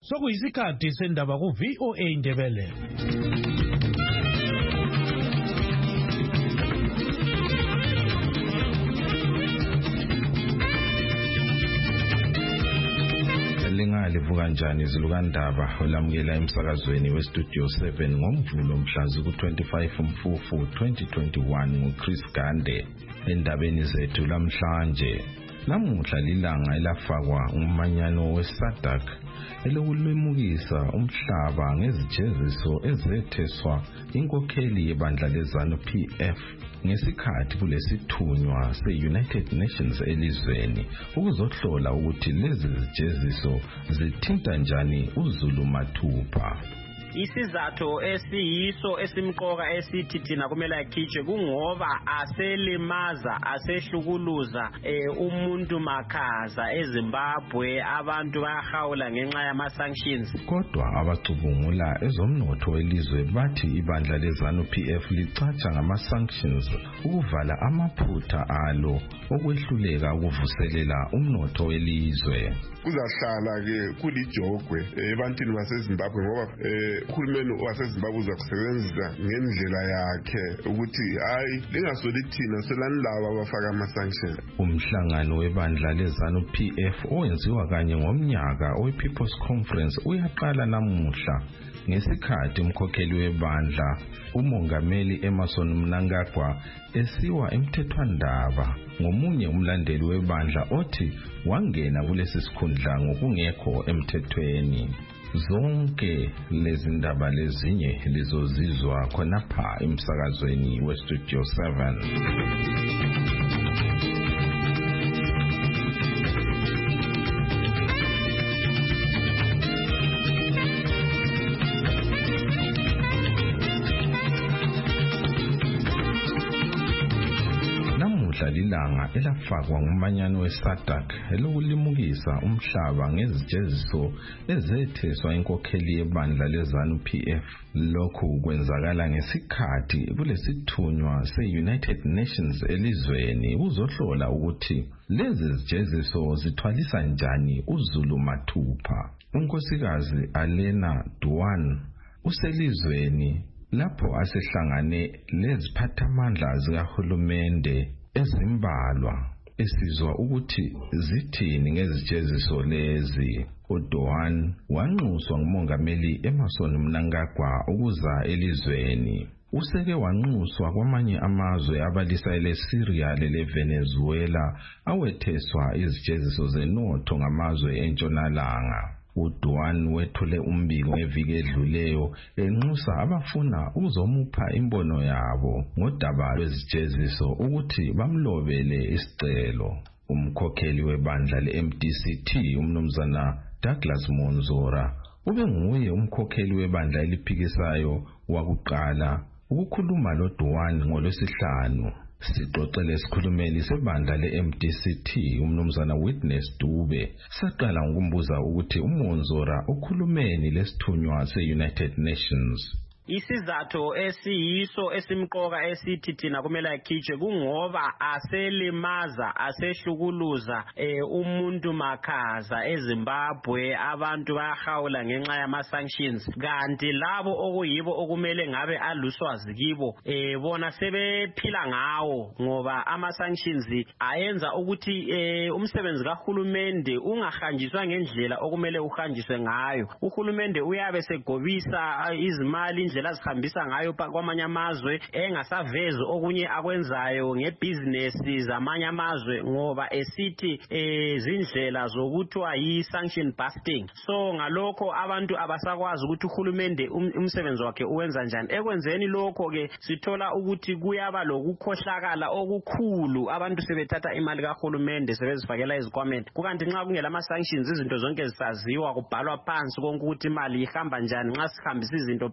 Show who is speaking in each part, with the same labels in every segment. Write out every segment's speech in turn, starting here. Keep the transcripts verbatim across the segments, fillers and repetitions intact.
Speaker 1: Sokuyisikhathi sendaba ku V O A Indebele. Lingalivuka kanjani izilukandaba olamukela emsakazweni we Studio seven ngoMvulo mhla ku twenty-five Mfufu twenty twenty-one nguChris Gande. Endabeni zethu lamhlanje lamuhla lilanga elafakwa umanyano weSADC elokulemukisa umhlaba ngezijeziso ezetheswa inkokheli yebandla leZANU P F ngesikhathi kulesithunywa se-United Nations elizweni ukuzohlola ukuthi lezi zijeziso zithinta njani uZulu mathupha.
Speaker 2: Isizathu esiyiso esimqoka esithi thina kumele akhitshwe kungoba aselimaza asehlukuluza eh, umuntu makhaza eZimbabwe abantu bayahawula ngenxa yama sanctions.
Speaker 1: Kodwa abacubungula ezomnotho welizwe bathi ibandla leZANU P F licatsha ngama sanctions ukuvala amaphutha alo okwehluleka ukuvuselela umnotho welizwe.
Speaker 3: Kuzahlala ke kulijogwe ebantwini baseZimbabwe ngoba eh uhulumeni waseZimbabwe uzakusebenzisa ngendlela yakhe ukuthi hayi lingasoli thina selanilaba abafaka ama sanctions.
Speaker 1: Umhlangano webandla leZANU P F owenziwa kanye ngomnyaka we People's Conference uyaqala namuhla ngesikhathi umkhokheli webandla umongameli Emmerson Mnangagwa esiwa emthethwandaba ngomunye umlandeli webandla othi wangena kulesi sikhundla ngokungekho emthethweni. Zonke lezi ndaba lezinye lizozizwa khonapha emsakazweni we Studio seven. Lilanga elafakwa ngumanyano weSADC elokulimukisa umhlaba ngezijeziso ezetheswa inkokheli yebandla leZANU P F. Lokhu kwenzakala ngesikhathi kulesithunywa se-United Nations elizweni uzohlola ukuthi lezi zijeziso zithwalisa njani uZulu mathupha. Unkosikazi Alena Duan uselizweni lapho asehlangane leziphathamandla zikahulumende ezimbalwa esizwa ukuthi zithini ngezijeziso lezi. uDohan wanxuswa ngumongameli Emmerson Mnangagwa ukuza elizweni. Useke wanxuswa kwamanye amazwe abalisa leSyria leVenezuela awetheswa izijeziso zenotho ngamazwe entshonalanga. uDohan wethule umbiko ngeviki edluleyo enxusa abafuna ukuzomupha imbono yabo ngodaba lwezijeziso ukuthi bamlobele isicelo. Umkhokheli webandla le-M D C T umnumzana Douglas Monzora ube nguye umkhokheli webandla eliphikisayo wakuqala ukukhuluma loDohan ngolwesihlanu. Sixoxele isikhulumeli sebandla le-M D C T umnumzana Witness Dube saqala ngokumbuza ukuthi uMonzora ukhulumeni lesithunywa se-United Nations.
Speaker 2: Isizathu esiyiso esimqoka esithi thina kumele akhitshwe kungoba aselimaza asehlukuluza eh, umuntu makhaza eZimbabwe abantu bayahawula ngenxa yama sanctions kanti labo okuyibo okumele ngabe aluswazi kibo eh, bona sebephila ngawo ngoba ama sanctions ayenza ukuthi eh, umsebenzi kahulumende ungahanjiswa ngendlela okumele uhanjiswe ngayo. Uhulumende uyabe segobisa izimali indlela azihambisa ngayo kwamanye amazwe engasavezi okunye akwenzayo ngebusiness zamanye amazwe ngoba esithi ezindlela zokuthiwa yi-sanction busting. So ngalokho abantu abasakwazi ukuthi uhulumende umsebenzi wakhe uwenza njani. Ekwenzeni lokho ke sithola ukuthi kuyaba lokukhohlakala okukhulu abantu sebethatha imali kahulumende sebezifakela izikwameni kukanti nxa kungela ama-sanctions izinto zonke zisaziwa kubhalwa phansi konke ukuthi imali ihamba njani nxa sihambisa izinto phandle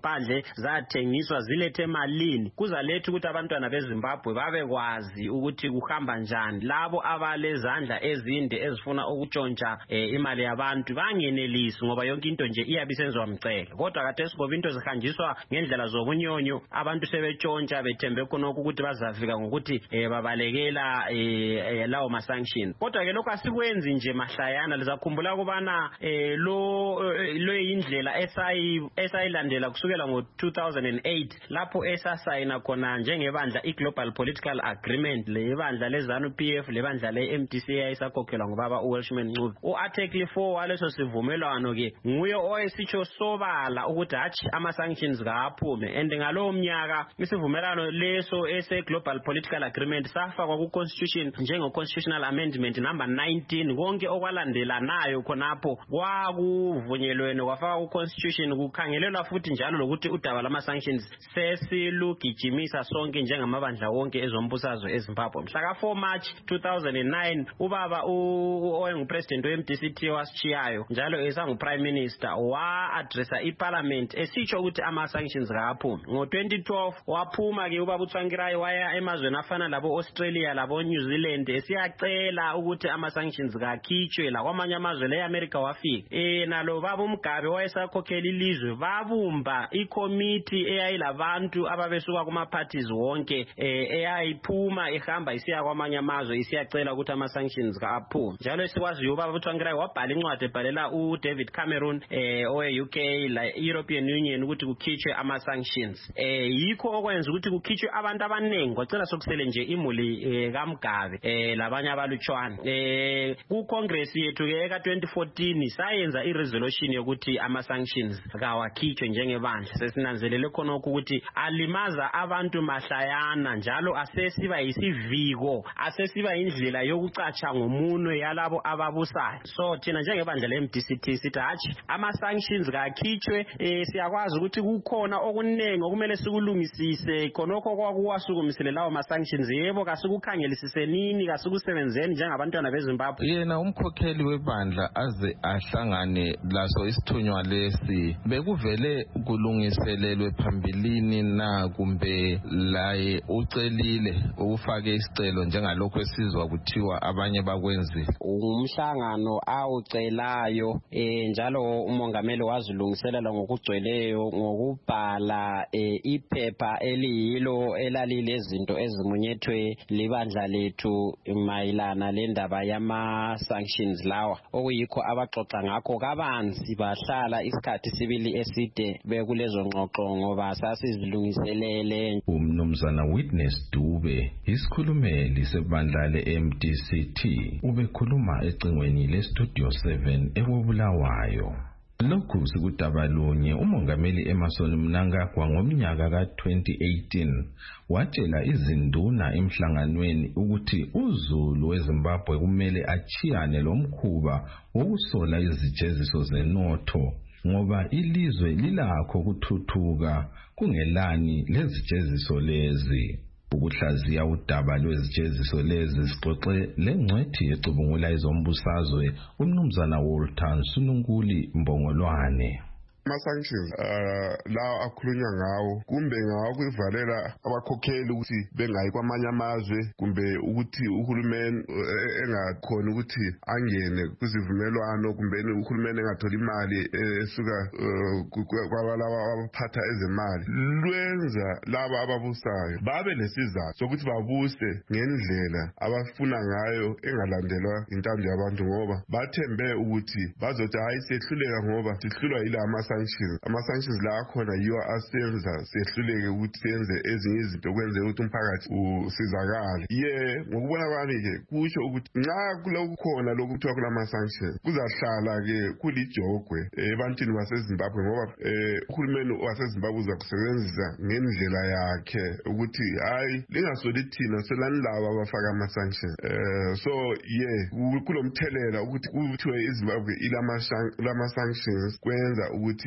Speaker 2: zathengiswa zilethe malini kuzaletha ukuthi abantwana beZimbabwe babekwazi ukuthi kuhamba njani. Labo abalezandla ezinde ezifuna ukutshontsha eh, imali yabantu bangenelisi ngoba yonke into nje iyabe isenziwa mcele. Kodwa khathesi ngoba into zihanjiswa ngendlela zobunyonyo abantu sebetshontsha bethembe khonokho ukuthi bazafika ngokuthi eh, babalekela eh, eh, lawo ma sanctions. Kodwa ke lokho asikwenzi nje mahlayana. Lizakhumbula kubana eh, lo lo indlela esayi esayilandela kusukela ngo two thousand eight lapho esasayina khona njengebandla iGlobal Political Agreement le bandla leZANU P F le bandla le-M D C esakhokhelwa ngubaba uWelshman Ncube. U-Article four waleso sivumelwano ke nguye oyesitsho sobala ukuthi hatshi ama sanctions kaphume. And ngalowo mnyaka isivumelwano leso ese Global Political Agreement safakwa ku Constitution njenge Constitutional Amendment number nineteen. Konke okwalandelanayo khonapho kwakuvunyelwene kwafaka ku Constitution kukhangelelwa futhi njalo lokuthi udaba lama sanctions sesilugijimisa sonke njengamabandla wonke ezombusazwe eZimbabwe. Mhla ka four March two thousand nine ubaba oyengupresident we-M D C T wasichiyayo njalo esangu prime minister wa addressa iparliament esitsho ukuthi ama sanctions kaphumi. Ngo twenty twelve waphuma ke ubaba uTsvangirai waya emazweni afana labo Australia labo New Zealand esiyacela ukuthi ama sanctions kakhitshwe la kwamanye amazwe leAmerica wafika. Eh nalo baba uMgabe wayesakhokhela ilizwe babumba icommittee eyayilabantu ababesuka kuma parties wonke eh eyayiphuma ehamba isiya kwamanye amazwe isiyacela ukuthi ama sanctions kaphume. Njalo sikwazi ubaba uTsvangirai wabhala incwadi ebhalela uDavid Cameron eh owe U K la European Union ukuthi kukhitshwe ama sanctions. Eh yikho okwenza ukuthi kukhitshwe abantu abanengi kwacela sokusele nje imuli eh, kaMgabe eh labanye abalutshwana. Eh ku Congress yethu ke ka twenty fourteen sayenza iresolution yokuthi ama sanctions kawakhitshwe njengebandla. Sesinanzelele khona ukuthi alimaza abantu mahlayana njalo asesiba isiviko asesiba indlela yokucatsha ngomunwe yalabo ababusayo. So thina njengebandla le-M D C T sithi hatshi ama sanctions kakhitshwe. Eh siyakwazi ukuthi kukhona okunengi okumele sikulungisise khonokho kwakuwasukumisele lawo ma sanctions. Yebo kasikukhangelisise nini kasikusebenzeni njengabantwana beZimbabwe.
Speaker 1: Yena umkhokheli webandla aze ahlangane laso isithunywa lesi bekuvele kulungiselelwe phambilini na kumbe laye ucelile ukufaka isicelo njengalokho esizwa kuthiwa abanye bakwenzile?
Speaker 2: Umhlangano awucelayo eh njalo umongameli wazilungiselela ngokugcweleyo ngokubhala eh, iphepha eliyilo elalile izinto ezimunyethwe libandla lethu mayilana lendaba yama sanctions lawa okuyikho abaxoxa ngakho kabanzi bahlala isikhathi sibili eside bekulezo ngxoxo ngoba sasizilungiselele.
Speaker 1: Umnumzana Witness Dube isikhulumeli sebandla le-M D C T ubekhuluma ecingweni le-Studio seven eKobulawayo. Lokhu sikudabalunye umongameli Emmerson Mnangagwa ngomnyaka ka twenty eighteen watshela izinduna emhlanganweni ukuthi uZulu weZimbabwe kumele achiyane lomkhuba wokusola izijeziso zenotho ngoba ilizwe lilakho kuthuthuka kungelani lezijeziso lezi. Ukuhlaziya udaba lwezijeziso lezi sixoxe lengcwethi ecubungula izombusazwe umnumzana Walter Nsununkuli Mbongolwane.
Speaker 3: ama-sanctions uh, lawa akhulunywa ngawo kumbe ngawo kuyivalela abakhokheli ukuthi bengayi kwamanye amazwe kumbe ukuthi uhulumeni uh, engakhona ukuthi angene kuzivumelwano kumbe uhulumeni engatholi imali esuka uh, kwabalaba abaphatha ezemali. Lwenza laba ababusayo babe lesizathu sokuthi babuse ngendlela abafuna ngayo engalandelwa intando yabantu ngoba bathembe ukuthi bazothi hayi sehluleka ngoba sihlulwa yila ama ama-sanctions la akhona yiwo asenza sehluleke ukuthi senze ezinye izinto kwenzeka ukuthi umphakathi usizakale. Ye ngokubona kwami-ke kusho ukuthi nxa kulokhu khona lokhu kuthiwa kulama-sanctions kuzahlala-ke kulijogwe ebantwini baseZimbabwe ngoba uhulumeni waseZimbabwe uzakusebenzisa ngendlela yakhe ukuthi hayi lingasoli thina selani laba abafaka ama-sanctions. So ye kulomthelela ukuthi kuthiwe iZimbabwe ilama-sanctions kwenza ukuthi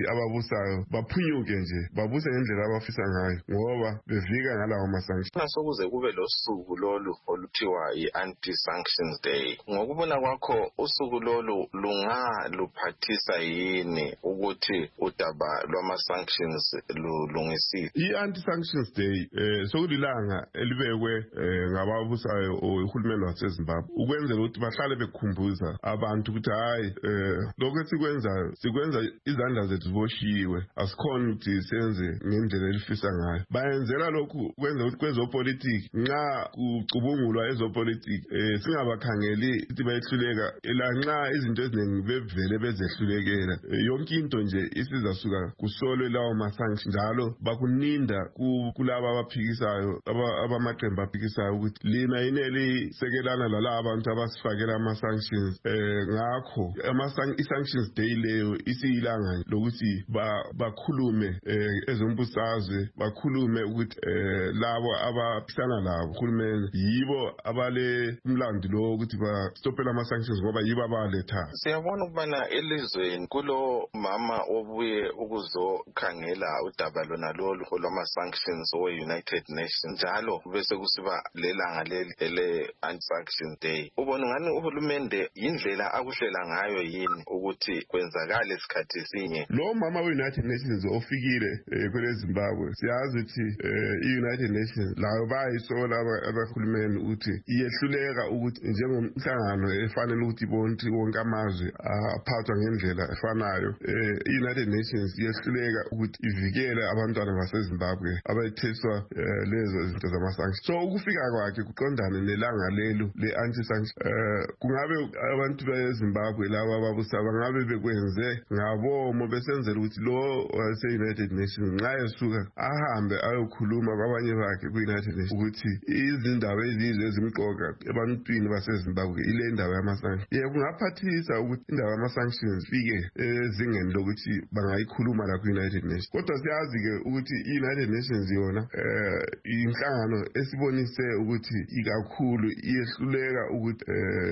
Speaker 3: ukuthi ababusayo baphunyuke nje babuse ngendlela abafisa ngayo ngoba bevika ngalawo ma-sanctions.
Speaker 4: Sokuze kube losuku lolu oluthiwa yi-anti-sanctions day, ngokubona kwakho usuku lolu lungaluphathisa yini ukuthi udaba lwama-sanctions lulungisiwe?
Speaker 3: I-anti-sanctions day eh sokulilanga elibekwe ngababusayo ohulumeni waseZimbabwe ukwenzela ukuthi bahlale bekhumbuza abantu ukuthi hayi eh lokho sikwenzayo sikwenza izandla zethu ziboshiwe, asikhona ukuthi senze ngendlela elifisa ngayo. Bayenzela lokhu kwenza ukuthi kwezopolitiki nxa kucubungulwa ezopolitiki eh singabakhangeli ukuthi bayehluleka ela nxa izinto eziningi bevele bezehlulekela yonke into nje isizasuka kusolwe lawo ma-sanctions njalo bakuninda kulabo abaphikisayo abamaqembu aphikisayo ukuthi lina yineli sekelana lalabo abantu abasifakela ama-sanctions eh ngakho i-sanctions day leyo isiyilanga lokuthi bakhulume ezombusazwe bakhulume ukuthi labo abaphisana labo uhulumeni yibo abale umlando lo ukuthi bastopela ama-sanctions ngoba yibo abaletha.
Speaker 4: Siyabona ukubana elizweni kulo mama obuye ukuzokhangela udaba lona lolu lwama-sanctions we-United Nations njalo bese kusiba lelanga leli ele-anti-sanction day. Ubona ngani uhulumende yindlela akuhlela ngayo yini ukuthi kwenzakale isikhathi sinye?
Speaker 3: Lo mama we-United Nations ofikile kwele Zimbabwe siyazi ukuthi i-United Nations layo bayisola abahulumeni ukuthi iyehluleka ukuthi njengomhlangano efanele ukuthi bonke wonke amazwe aphathwa ngendlela efanayo. I-United Nations iyehluleka ukuthi ivikele abantwana baseZimbabwe abayithiswa lezo zinto zama-sanctions. So ukufika kwakhe kuqondane nelanga lelu le-anti-sanction kungabe abantu beZimbabwe laba ababusa bangabe bekwenze ngabomo besenzela ukuthi lo wase-United Nations nxa esuka ahambe ayokhuluma kwabanye bakhe ku-United Nations ukuthi izindaba ezizwe ezimqoka ebantwini baseZimbabwe ile ndaba yama-sanctions. Ye kungaphathisa ukuthi indaba yama-sanctions ifike ezingeni lokuthi bangayikhuluma la ku-United Nations. Kodwa siyazi-ke ukuthi i-United Nations yona inhlangano esibonise ukuthi ikakhulu iyehluleka ukuthi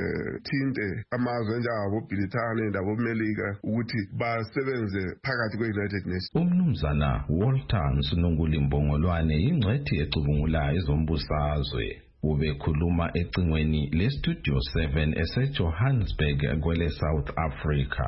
Speaker 3: thinte amazwe njengabo Britane ndabo Melika ukuthi basebenze phakathi kwe-United Nations.
Speaker 1: Umnumzana Walter Nsununguli Mbongolwane ingcwethi ecubungula ezombusazwe ubekhuluma ecingweni le-Studio seven ese-Johannesburg kwele South Africa.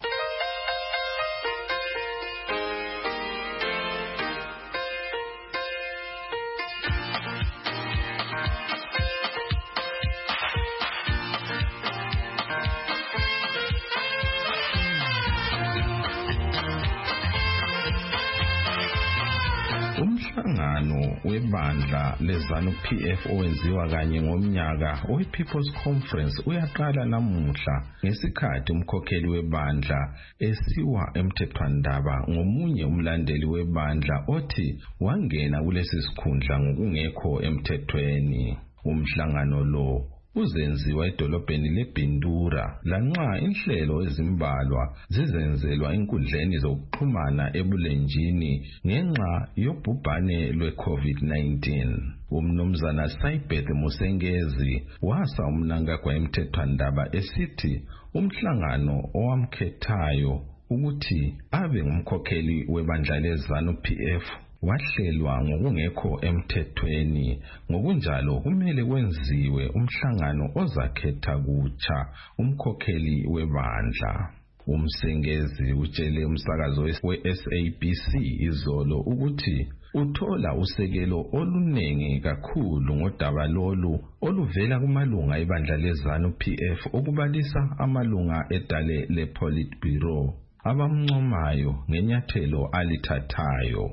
Speaker 1: Umhlangano webandla leZANU P F owenziwa kanye ngomnyaka owe-People's Conference uyaqala namuhla ngesikhathi umkhokheli webandla esiwa emthethwandaba ngomunye umlandeli webandla othi wangena kulesi sikhundla ngokungekho emthethweni. Umhlangano lo uzenziwa edolobheni leBindura lanxa inhlelo ezimbalwa zizenzelwa inkundleni zokuxhumana ebulenjini ngenxa yobhubhane lwe-COVID nineteen. Umnumzana Saibeth Musengezi wasa umnankagwa emthethwandaba esithi umhlangano owamkhethayo ukuthi abe ngumkhokheli webandla leZANU P F wahlelwa ngokungekho emthethweni, ngokunjalo kumele kwenziwe umhlangano ozakhetha kutsha umkhokheli webandla. Umsengezi utshele umsakazo we-S A B C izolo ukuthi uthola usekelo olunengi kakhulu ngodaba lolu oluvela kumalunga ebandla leZANU P F okubalisa amalunga edale le-Politburo abamncomayo ngenyathelo alithathayo.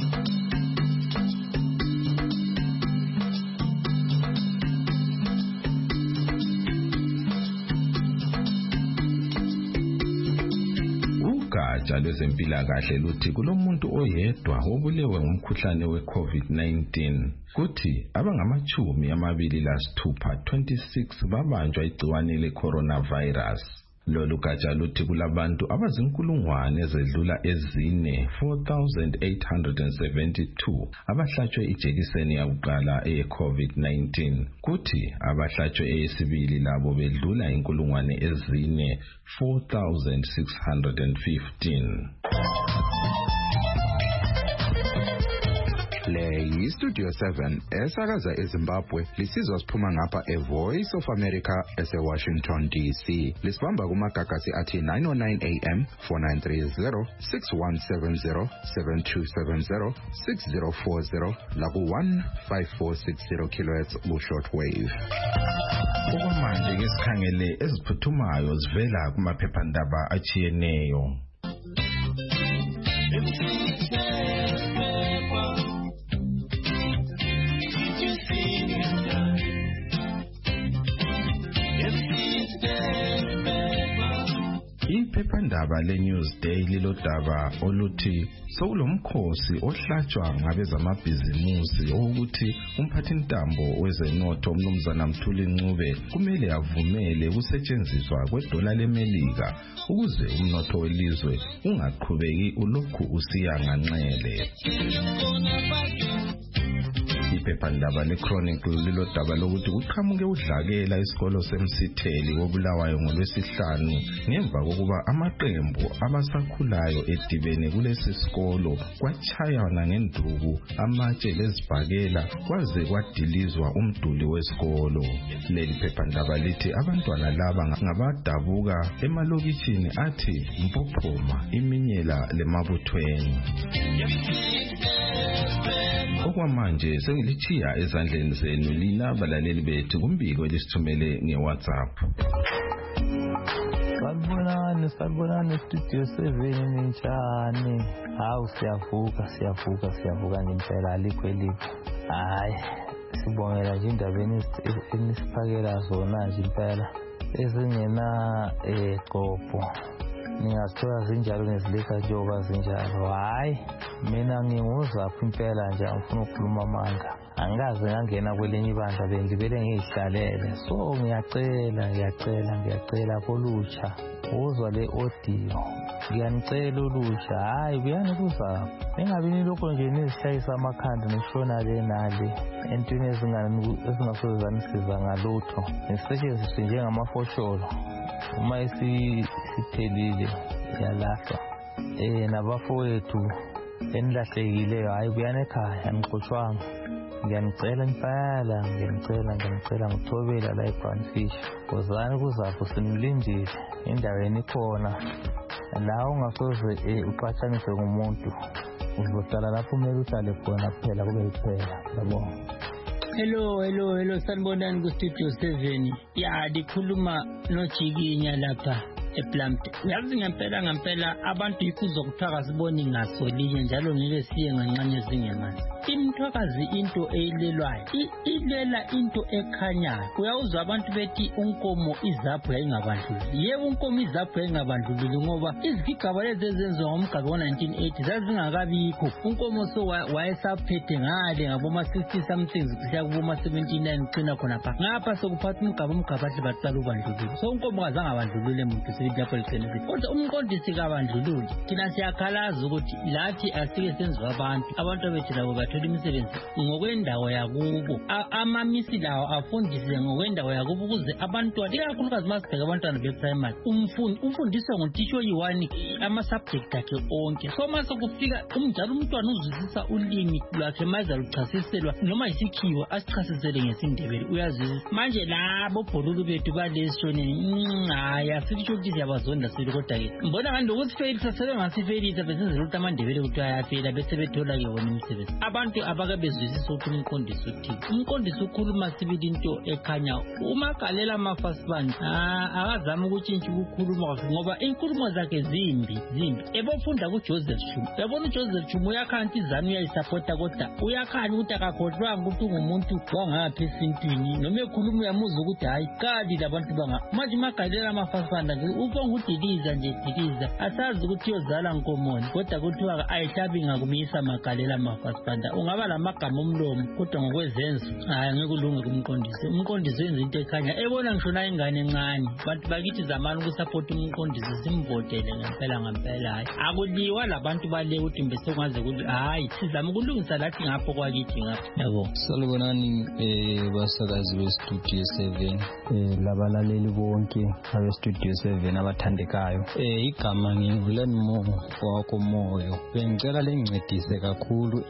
Speaker 1: Ugatsha lwezempilakahle luthi kulomuntu oyedwa obulewe ngumkhuhlane we-COVID nineteen kuthi abangamachumi amabili lasithupha twenty-six babanjwa igciwane le-coronavirus. Lolu gatsha luthi kulabantu abazinkulungwane ezedlula ezine four thousand eight hundred seventy-two abahlatshwe ijekiseni yakuqala eye-COVID nineteen kuthi abahlatshwe eyesibili labo bedlula inkulungwane ezine four thousand six hundred fifteen.
Speaker 5: Le yi-Studio seven esakaza eZimbabwe lisizwa siphuma ngapha e-Voice of America ese-Washington D C. Lisibamba kumagagasi athi nine oh nine A M, four nine three zero, six one seven zero, seven two seven zero, six zero four zero laku one five four six zero kilohertz ku-shortwave.
Speaker 1: Okwamanje ke sikhangele eziphuthumayo zivela kumaphephandaba achiyeneyo. Iphephandaba le-Newsday lilodaba oluthi sokulomkhosi ohlatshwa ngabezamabhizimusi ukuthi umphathintambo wezenotho umnumzana Mthuli Ncube kumele avumele ukusetshenziswa kwedola leMelika ukuze umnotho welizwe ungaqhubeki ulokhu usiya nganxele. Iphephandaba le-Chronicle lilodaba lokuthi kuqhamuke udlakela isikolo seMsitheli koBulawayo ngolwesihlanu ngemva kokuba amaqembu abasakhulayo edibene kulesi sikolo kwachayana ngenduku amatshe lezibhakela kwaze kwadilizwa umduli wesikolo. Leli phephandaba lithi abantwana laba ngabadabuka emalokishini athi Mpophoma, Iminyela lemabuthweni. Okwamanje sengilichiya ezandleni zenu lina balaleli bethu kumbiko elisithumele ngeWhatsApp.
Speaker 6: Sanibonani, sanibonani Studio seven njani? Hawu siyavuka, siyavuka, siyavuka ngempela alikho elikho. Hayi, sibongela nje indabeni enisiphakela zona nje impela ezingena eqopho. Ningazithola zinjalo neziletha njengoba zinjalo. Hayi, mina nginguzapha impela nje angifuna ukukhuluma amanga. Angikaze ngangena kwelinye ibandla bengibele ngizihlalele. So ngiyacela, ngiyacela, ngiyacela kolutsha. Uzwa le audio. Ngiyanicela olutsha. Hayi, kuyani kuzapha. Engabi nilokho nje nizishayisa amakhanda nishona le nale. Entweni ezingasozanisiza ngalutho. Nisetshenziswe njengamafosholo. Uma isiphelile yalahlwa eh nabafowethu enilahlekileyo hayi kuyane ekhaya ngixoshwanga. Ngiyanicela impela, ngiyanicela, ngiyanicela ngithobela la eBrandfish. Wozani kuzapho sinilindile endaweni ikhona la ungasoze uqhathaniswe ngumuntu. Uzohlala lapho kumele uhlale khona kuphela kube kuphela. Yabonga.
Speaker 7: Hello, hello, hello, sanibonani ku Studio seven. Ya dikhuluma noJikinya lapha ePlumpton. Uyazi ngempela ngempela abantu ikuzokuthaga siboni ngasolinye njalo ngeke siye ngancane zingemali. Imthwakazi into eyilelwayo ilela into ekhanyayo. Uyawuzwa abantu bethi unkomo izapho yayingabandluli. Yebo unkomo izapho yayingabandluli ngoba izigigaba lezi ezenziwa ngomgaba wa nineteen eighty zazingakabikho. Unkomo so wayesaphethe ngale ngaboma sixty something kusiya kuboma seventy-nine qina khona pha. Ngapha sokuphatha umgaba umgaba athi baqala ubandlulule. So unkomo kazange abandlulule umuntu selithi lapho liqinile. Kodwa umqondisi kabandlululi thina siyakhalaza ukuthi lathi asike senziwa abantu. Abantu bethu labo bathola imisebenzi ngokwendawo yakubo. Amamisi lawo afundise ngokwendawo yakubo ukuze abantwana ikakhulukazi masibheka abantwana be-primary umfundi ufundiswa ngutitsho oyi-one ama-subject akhe onke. So mase kufika umnjalo umntwana uzwisisa ulimi lwakhe maze luchasiselwa noma isikhiwa asichasisele ngesindebele uyazwisisa. Manje labo bholulu bethu balesishoneni hayi asitsho ukuthi siyabazonda sibili kodwa-ke mbona ngani lokuthi felisa sebengasifeyilisa besenzela ukuthi amandebele ukuthi ayafeyila bese bethola-ke wona imisebenzi. Abantu abake bezwisisa ukuthi umqondisi uthini. Umqondisi ukhuluma sibili into ekhanya umagalela amafasibani akazama ukutshintsha ukukhuluma kwakhe ngoba inkulumo zakhe zimbi zimbi. Ebofunda kuJoseph Chuma yabona uJoseph Chuma uyakhanya izanu uyayisapota kodwa uyakhanya ukuthi akakhohlwanga ukuthi ungumuntu wangapha esintwini noma ekhuluma uyamuza ukuthi hayi kali labantu banga manje magalela amafasibani ufonga udiliza nje diliza asazi ukuthi yozala nkomoni kodwa kuthiwa ayihlabi ngakumisa magalela amafasibani. Ungaba lamagama omlomo kodwa ngokwezenzo hayi ngekulunga kumqondisi. Umqondisi wenza into ekhanya ebona ngishona ingane encane. Bantu bakithi zamani ukusupport umqondisi simvotele ngempela ngempela hayi akuliwa labantu bale ukuthi mbese kungaze ukuthi hayi sizama ukulungisa lathi ngapho kwakithi ngapho. Yabo
Speaker 6: salibonani eh basakazi beStudio seven eh labalaleli bonke abeStudio seven abathandekayo. Eh igama ngingulen mo wakho moyo bengicela lencedise kakhulu eh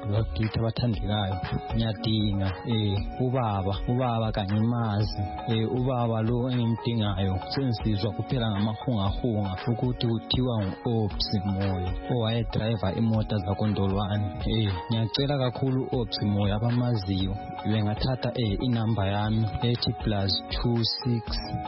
Speaker 6: abantu bakithi abathandekayo ngiyadinga eh ubaba ubaba kanye mazi eh ubaba lo engimdingayo sensizwa kuphela ngamahungahunga ukuthi kuthiwa ngu-Ops Moyo owayedriver imoto zaKondolwane. eh ngiyacela kakhulu Ops Moyo abamaziyo bengathatha eh inamba yami ethi plus two six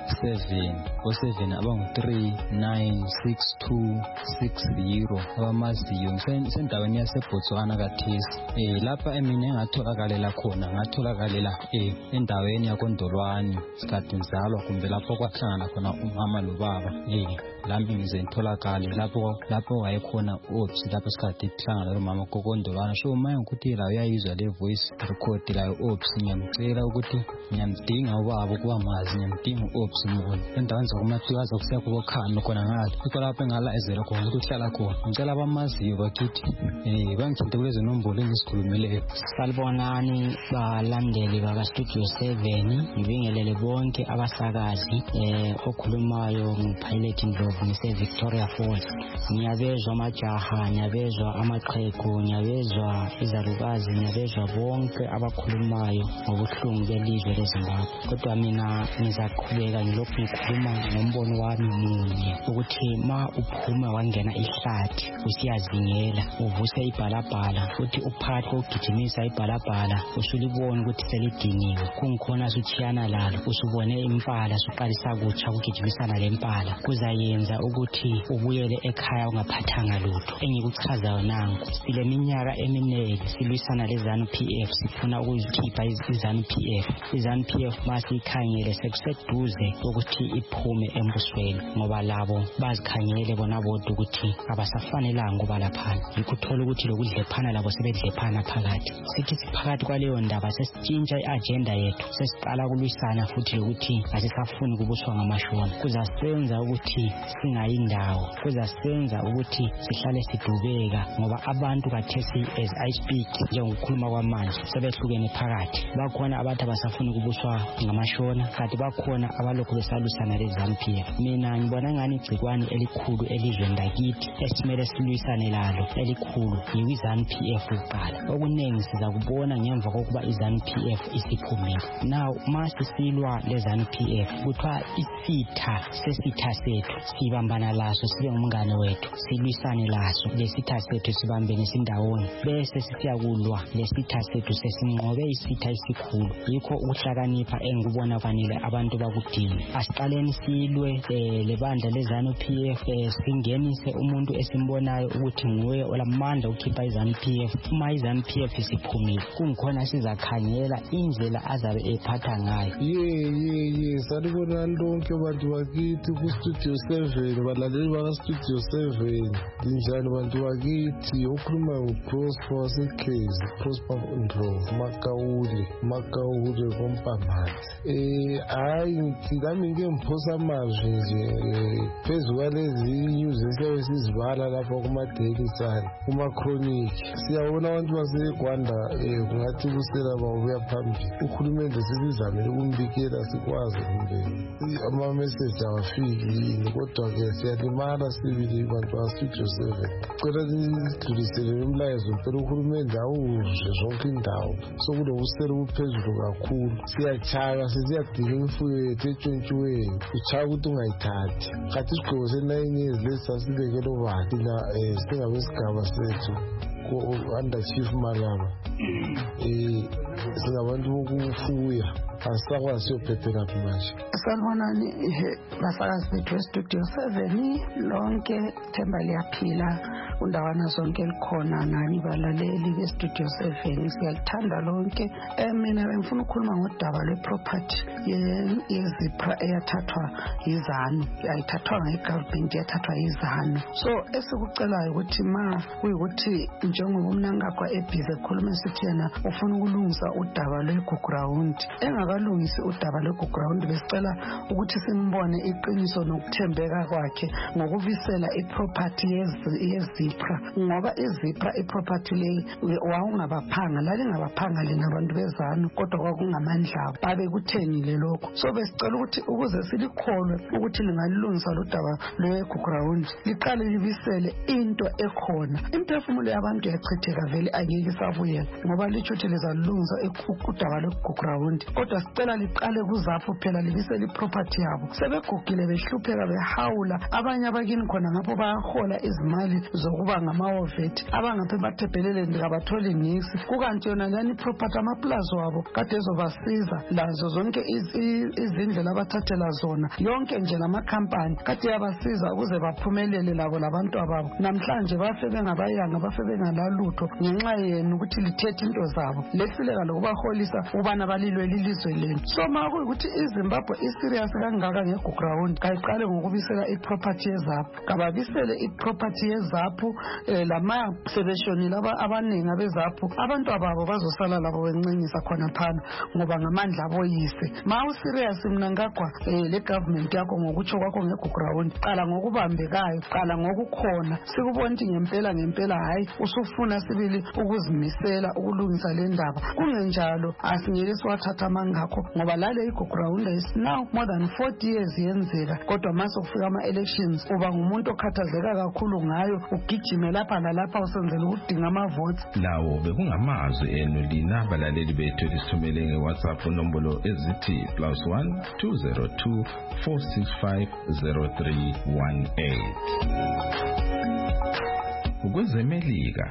Speaker 6: seven o seven abangu three nine six two six zero abamaziyo ngisendaweni yaseBotswana kathesi. eh lapha emine ngatholakalela khona ngatholakalela eh endaweni yaKondolwane isikhathi ngizalwa kumbe lapho kwahlangana khona umama lobaba. eh lami ngize ngitholakale lapho lapho wayekhona Ops lapho isikhathi kuhlangana lomama koKondolwane. So uma ngikuthi la uyayizwa le voice record la Ops ngiyamcela ukuthi ngiyamdinga ubaba ukuba mazi ngiyamdinga Ops Moyo endaweni zokumathiwaza kuseyakubo khani khona ngale ikho lapho engalazela khona ukuthi uhlala khona. Ngicela abamaziyo bakithi eh bangithinte kulezi nombolo engisikhulumileyo.
Speaker 8: Salibonani balandeli baka Studio seven, ngibingelele bonke abasakazi eh okhulumayo ngupilot Ndlovu ngise Victoria Falls. Ngiyabezwa amajaha, ngiyabezwa amaqhegu, ngiyabezwa izalukazi, ngiyabezwa bonke abakhulumayo ngobuhlungu belizwe leZimbabwe. Kodwa mina ngizaqhubeka ngilokhu ngikhuluma ngombono wami munye ukuthi ma uphuma wangena ihlathi usiyazingela uvuse ibhalabhala futhi uphakathi ukugijimisa ibhalabhala usulibona ukuthi selidiniwe kungikhona suchiyana lalo usubone impala suqalisa kutsha ukugijimisana lempala kuzayenza ukuthi ubuyele ekhaya ungaphathanga lutho. Engikuchazayo nanku sile minyaka eminengi silwisana leZANU P F sifuna ukuzikhipha iZANU P F. iZANU P F masikhangele sekuseduze ukuthi iphume embusweni ngoba labo bazikhangele bona bodwa ukuthi abasafanelanga kuba lapha. Ngikuthola ukuthi lokudlephana labo sebedlephana phakathi. Sithi siphakathi kwaleyo ndaba sesitshintsha iagenda yethu sesiqala kulwisana futhi ukuthi asisafuni kubuswa ngamashona. Kuzasenza ukuthi singayindawo, kuzasenza ukuthi sihlale sidubeka ngoba abantu kathesi as I speak njengokukhuluma kwamanje sebehlukene phakathi. Bakhona abantu abasafuni kubuswa ngamashona kanti bakhona abalokhu besalwisana leZANU P F. Mina ngibona ngani igcikwane elikhulu elizweni lakithi esimele silwisane lalo elikhulu yiZANU P F uqala. Okunengi siza kubona ngemva kokuba iZANU P F isiphumile. Now masisilwa leZANU P F kuthiwa isitha sesitha sethu sibambana laso sibe ngumngane wethu silwisane laso lesitha sethu sibambene sindawonye bese sisiyakulwa lesitha sethu sesinqobe isitha isikhulu. Yikho ukuhlakanipha engikubona fanele abantu bakudinga. Asiqaleni silwe lebandla leZANU P F singenise umuntu esimbonayo ukuthi nguye olamandla ukukhipha iZANU P F. Uma iZANU P F isiphumile kungikhona sizakhangela indlela azabe ephatha ngayo.
Speaker 9: ye ye ye salibonani lonke abantu bakithi ku Studio seven, balaleli baka Studio seven. Linjani bantu bakithi? Ukhuluma nguProsper waseKezi, Prosper Ndlovu Makawule Makawule koMpamati. eh hayi ngami ngeke ngiphosa amazwi nje phezu kwalezi news esebe sizibala lapha kuma daily sun kuma chronic. Siyabona abantu baseGwanda eh kungathi kusela babuya phambili. Ukhulumende sizizamile ukumbikela sikwazi kumbe ama message awafiki kodwa ke siyalimala sibili abantu ba Studio seven. Cela sidlulisele umlayezo phela ukhulumende awuzwe zonke indawo sokulokusela uphezulu kakhulu. Siyachaya siziyadinga imfuyo yethu etshontshiweyo uchaya ukuthi ungayithathi. Kathi isigqoko se-nine years lesasibekele ubani na eh singabesigaba sethu ko under Chief Malaba. eh singabantu bokufuya asakwazi siyophephela phi manje.
Speaker 10: Sanibonani basakazi bethu Studio seven lonke themba liyaphila undawana zonke likhona nani balaleli be Studio seven siyalithanda lonke. Mina bengifuna ukukhuluma ngodaba lweproperty yezipra eyathathwa yiZANU, ayithathwa ngegovernment yathathwa yiZANU. So esikucelayo ukuthi ma kuyikuthi njengoba umnankakwa ebhize ekhuluma sithi yena ufuna ukulungisa udaba lweGugu Round engaka abalungisi udaba lweGugurawundi besicela ukuthi simbone iqiniso nokuthembeka kwakhe ngokubisela iproperty yeZipra ngoba iZipra iproperty leyi wawungabaphanga lalingabaphanga lina abantu bezanu kodwa kwakungamandla abo babekuthengile lokho. So besicela ukuthi ukuze silikholwe ukuthi lingalilungisa lo daba lweGugurawundi liqale libisele into ekhona. Imphefumulo yabantu yachitheka vele angeke isabuyela ngoba litsho ukuthi lizalungisa udaba lweGugurawundi kodwa sicela liqale kuZaphu phela libisele iproperty yabo. Sebegugile behlupheka behawula abanye abakini khona ngapho bayahola izimali zokuba ngamawovethi abangaphe bathebhelele ndikabatholi ngisi kukanti yona lani property amaplaza wabo kade ezobasiza lazo zonke izindlela abathathela zona yonke nje lamakhampani kade yabasiza ukuze baphumelele labo labantu ababo. Namhlanje bafe bengabayanga bafe bengalalutho ngenxa yenu ukuthi lithethe into zabo lesileka lokubaholisa ubana balilwe lilizwe lenu. So ma kuyukuthi iZimbabwe iserious kangaka ngeGugurawundi kayiqale ngokubisela iproperty yeZaphu kababisele iproperty yeZaphu eh, lama sebeshonile abaningi abeZaphu abantu ababo bazosala labo bencenyisa khona phana ngoba ngamandla aboyise. Ma userious mina ngakwa eh, le government yakho ngokutsho kwakho ngeGugurawundi qala ngokubambekayo qala ngokukhona sikubonti ngempela ngempela hayi usufuna sibili ukuzimisela ukulungisa le ndaba kungenjalo asingeke siwathatha mangakho ngoba lale iGugurawundi is now more than forty years yenzeka kodwa mase kufika ama elections uba ngumuntu okhathazeka kakhulu ngayo ugijime lapha nalapha usenzela ukudinga ama votes.
Speaker 1: Lawo bekungamazwi enu lina balaleli bethu lisithumele ngeWhatsApp nombolo ezithi plus one two zero two four six five zero three one eight. Ukwezemelika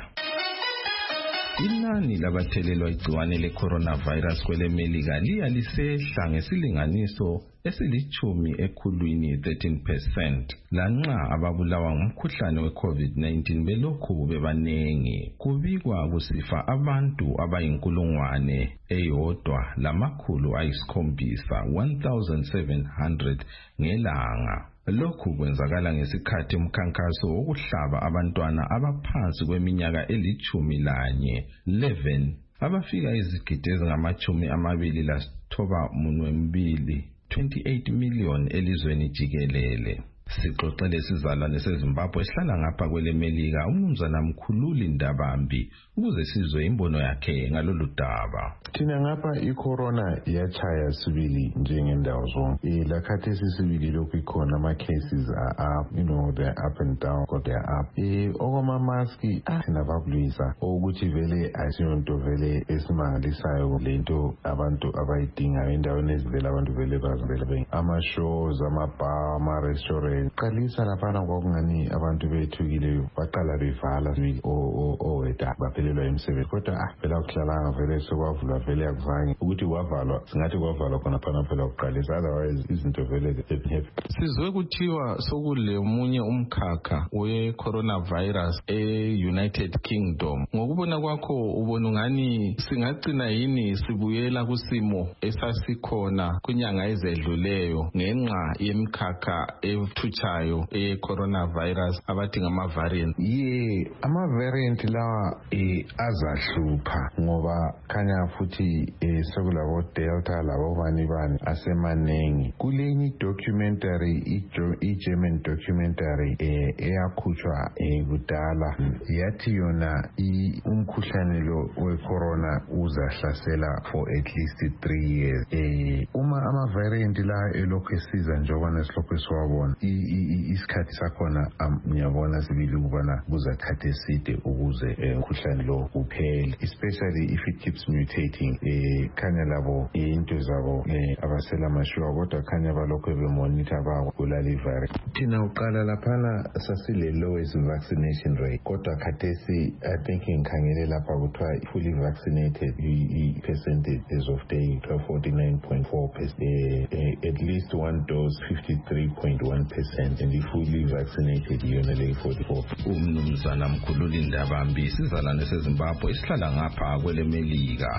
Speaker 1: inani labathelelwa igciwane le-coronavirus kwelemelika liya lisehla ngesilinganiso esilichumi ekhulwini thirteen percent lanxa ababulawa ngumkhuhlane we-COVID nineteen belokhu bebanengi kubikwa kusifa abantu abayinkulungwane eyodwa lamakhulu ayisikhombisa one thousand seven hundred ngelanga. Lokhu kwenzakala ngesikhathi umkhankaso wokuhlaba abantwana abaphansi kweminyaka elichumi lanye eleven abafika izigidi ezingamachumi amabili lasithoba munwe mbili twenty-eight million elizweni jikelele. Sixoxele sizalwane seZimbabwe esihlala ngapha kwelemelika umnumzana Mkhululi Ndabambi ukuze sizwe imbono yakhe ngalolu daba.
Speaker 11: Thina ngapha icorona yachaya sibili njengendawo zonke. Ilakhathesi sibili lokhu ikhona ama cases are up, you know, they're up and down, but they're up. Eh okoma mask thina babulisa ukuthi vele asiyonto vele esimangalisayo lento abantu abayidinga endaweni ezivela abantu vele bazivele ama shows, ama bar, ama restaurants qalisa lapha ngokungani abantu bethukile baqala bevala o o eta baphelelwa emsebenzi kodwa ah phela ukuhlalanga vele sokwavula vele akuzange ukuthi kwavalwa singathi kwavalwa khona phana phela ukuqalisa otherwise izinto vele zephephile.
Speaker 1: Sizwe kuthiwa sokule umunye umkhakha we coronavirus e-United Kingdom. Ngokubona kwakho ubona ngani singagcina yini sibuyela kusimo esasikhona kunyanga ezedluleyo ngenxa yemkhakha ethutshayo e-coronavirus abathi ngama variant?
Speaker 11: Ye ama variant lawa eh azahlupha ngoba khanya futhi eh sekulabo Delta labo bani bani asemanengi. Kulenye documentary i-German documentary eh eyakhutshwa eh kudala yathi yona umkhuhlane lo we-corona uzahlasela for at least three years. Eh uma ama variant la elokhu esiza njengoba nesilokhu siwabona isikhathi sakhona ngiyabona sibili ukubana kuzathatha eside ukuze umkhuhlane lo uphele, especially if it keeps mutating. Eh khanya labo into zabo abasela mashuwa kodwa khanya balokho bemonitor babo kulali virus. Thina uqala laphana sasile lowest vaccination rate kodwa khathesi I think ngikhangele lapha kuthiwa fully vaccinated i percentage as of day forty-nine point four percent, uh, at least one dose fifty-three point one percent, and the fully vaccinated yona le forty-four.
Speaker 1: Umnumzana Mkhululi Ndabambi sizalwane seZimbabwe isihlala ngapha kwelemelika.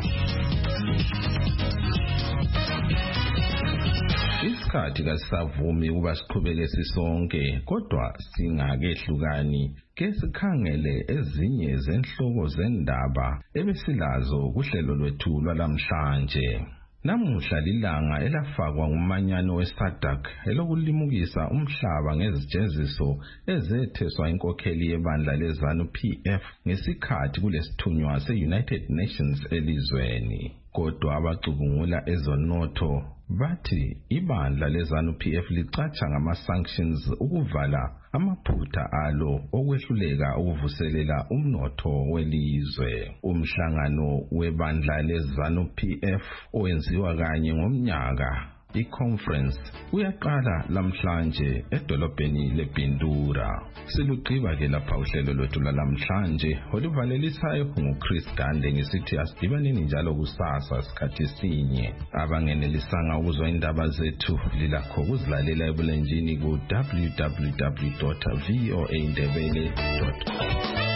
Speaker 1: Isikhathi kasavumi ukuba siqhubeke sisonke kodwa singakehlukani ke sikhangele ezinye zenhloko zendaba ebesilazo kuhlelo lwethu lwalamhlanje. Namuhla lilanga elafakwa ngumanyano weSADC elokulimukisa umhlaba ngezijeziso ezetheswa inkokheli yebandla leZANU P F ngesikhathi kulesithunywa se-United Nations elizweni. Kodwa abacubungula ezonotho bathi ibandla leZANU P F licatsha ngama-sanctions ukuvala amaphutha alo okwehluleka ukuvuselela umnotho welizwe. Umhlangano webandla leZANU P F owenziwa kanye ngomnyaka i-conference uyaqala lamhlanje edolobheni leBindura. Silugqiba ke lapha uhlelo lwethu lamhlanje oluvalelisayo nguChris Gande ngisithi asidibaneni njalo kusasa sikhathi sinye. Abangenelisanga ukuzwa indaba zethu lilakho ukuzilalela ebulenjini ku w w w dot voa ndebele dot com.